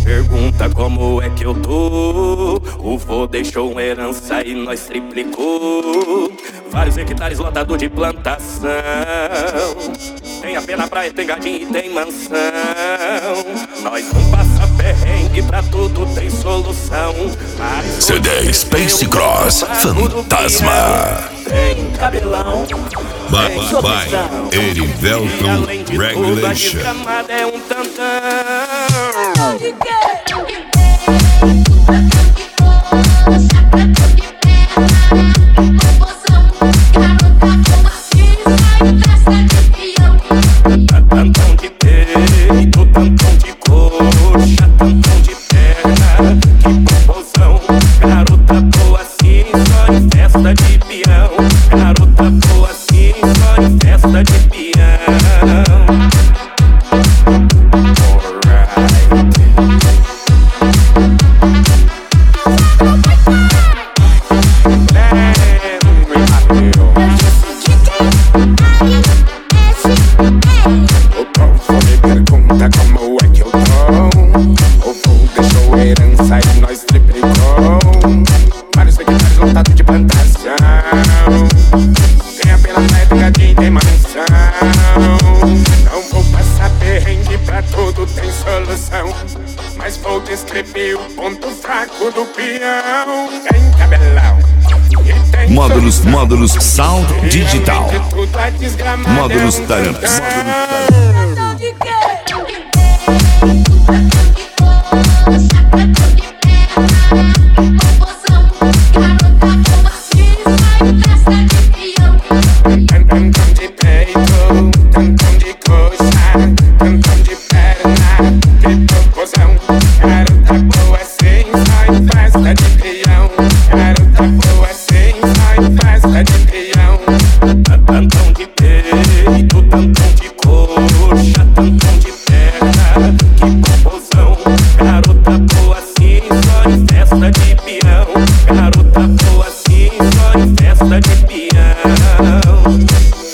Pergunta como é que eu tô. O vô deixou uma herança e nós triplicou. Vários hectares lotado de plantação. Tem a pena praia, tem gadinho e tem mansão. Nós não passa perrengue, pra tudo tem solução. CD Space Cross Fantasma. Tem cabelão, Vai, tem vai, solução. Erivelton E além de tudo, a Regulation. desgramada é um tantão. Tantão de peito, tantão de coxa, tantão de perna, que confusão. Garota boa assim, só em festa de peão. Garota boa assim, só em festa de peão. Mas vou descrever o ponto fraco do peão. Tem cabelão e tem Módulos Sound Digital. de tudo a desgramada Módulos é um Tarans. tantão. De quê? Tantão de peito, tantão de coxa, tantão de perna, que confusão. Garota boa assim, só em festa de peão. Garota boa assim, só em festa de peão. Tantão de peito, tantão de coxa, tantão de perna, que confusão. Garota boa assim, só em festa de peão. Garota boa assim, só em festa de peão.